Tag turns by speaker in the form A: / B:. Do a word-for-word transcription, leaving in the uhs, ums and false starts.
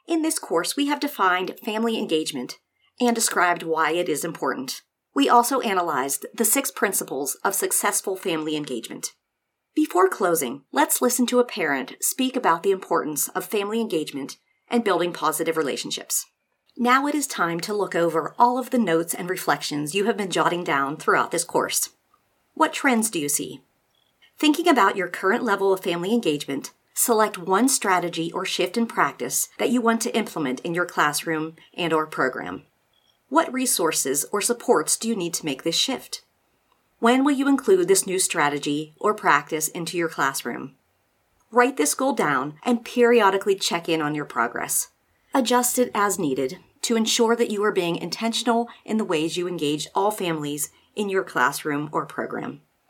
A: In this course, we have defined family engagement and described why it is important. We also analyzed the six principles of successful family engagement. Before closing, let's listen to a parent speak about the importance of family engagement and building positive relationships. Now it is time to look over all of the notes and reflections you have been jotting down throughout this course. What trends do you see? Thinking about your current level of family engagement, select one strategy or shift in practice that you want to implement in your classroom and or program. What resources or supports do you need to make this shift? When will you include this new strategy or practice into your classroom? Write this goal down and periodically check in on your progress. Adjust it as needed to ensure that you are being intentional in the ways you engage all families in your classroom or program.